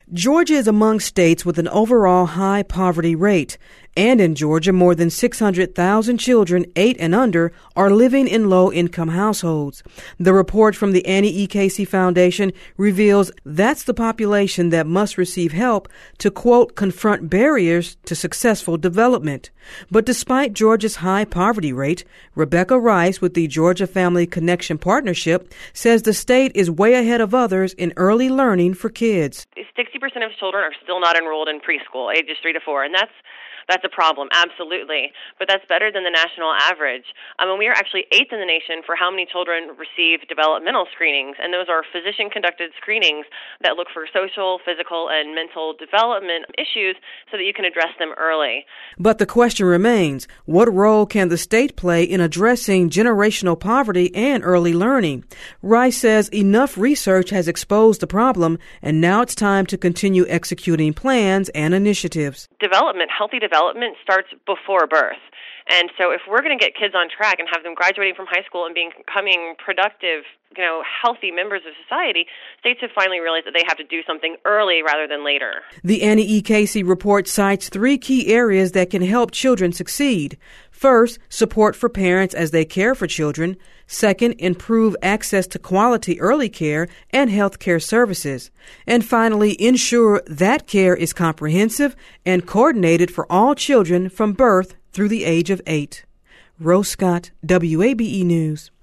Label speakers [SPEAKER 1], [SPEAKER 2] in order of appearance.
[SPEAKER 1] Georgia is among states with an overall high poverty rate. And in Georgia, more than 600,000 children 8 and under are living in low-income households. The report from the Annie E. Casey Foundation reveals that's the population that must receive help to, quote, confront barriers to successful development. But despite Georgia's high poverty rate, Rebecca Rice with the Georgia Family Connection Partnership says the state is way ahead of others in early learning for kids.
[SPEAKER 2] 60% of children are still not enrolled in preschool, ages 3 to 4, and that's a problem, absolutely. But that's better than the national average. We are actually 8th in the nation for how many children receive developmental screenings, and those are physician-conducted screenings that look for social, physical, and mental development issues so that you can address them early.
[SPEAKER 1] But the question remains, what role can the state play in addressing generational poverty and early learning? Rice says enough research has exposed the problem, and now it's time to continue executing plans and initiatives.
[SPEAKER 2] Healthy development starts before birth. And so if we're going to get kids on track and have them graduating from high school and becoming productive, healthy members of society, states have finally realized that they have to do something early rather than later.
[SPEAKER 1] The Annie E. Casey report cites 3 key areas that can help children succeed. First, support for parents as they care for children. Second, improve access to quality early care and health care services. And finally, ensure that care is comprehensive and coordinated for all children from birth through the age of 8. Rose Scott, WABE News.